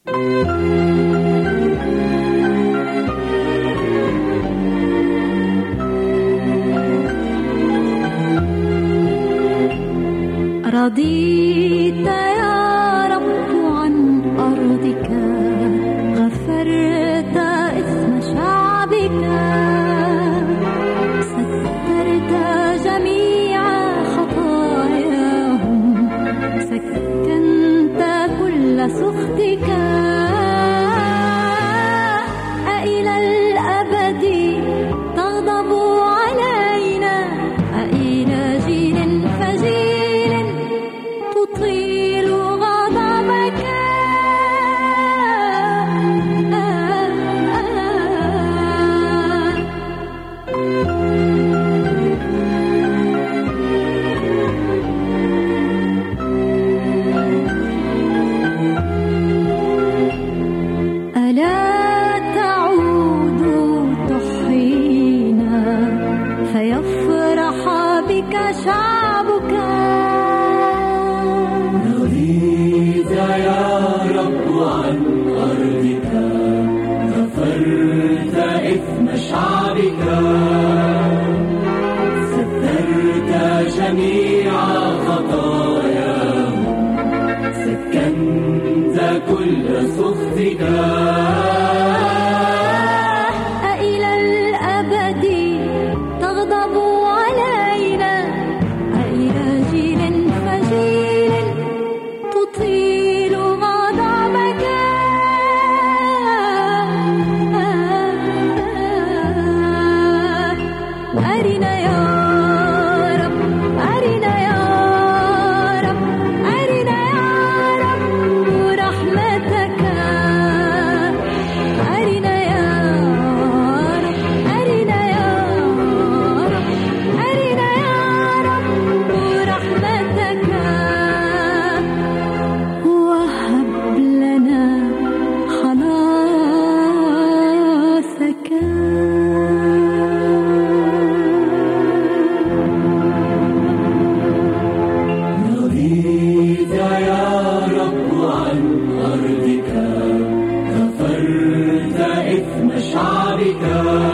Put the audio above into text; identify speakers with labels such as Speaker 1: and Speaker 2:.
Speaker 1: رضيت يا رب عن أرضك، غفرت إثم شعبك، سترت جميع خطاياهم، سكنت كل سخطك. أإلى الأبد تغضب علينا؟ أإلى جيل فجيل تطيل غضبك؟ ألا تعود تحيينا فيفرح بك شعبك؟
Speaker 2: رضيت يا رب عن أرضك، غفرت إثم شعبك، سترت جميع خطاياهم، سكنت كل سخطك.
Speaker 1: أإلى الأبد تغضب علينا؟ أإلى جيل فجيل تطيل غضبك؟ أرنا يا رب، أرنا يا رب، أرنا يا رب رحمتك. أرنا يا رب، أرنا يا رب، أرنا يا رب رحمتك، وهب لنا خلاصك.
Speaker 2: رضيت يا رب عن أرضك، غفرت إثم شعبك،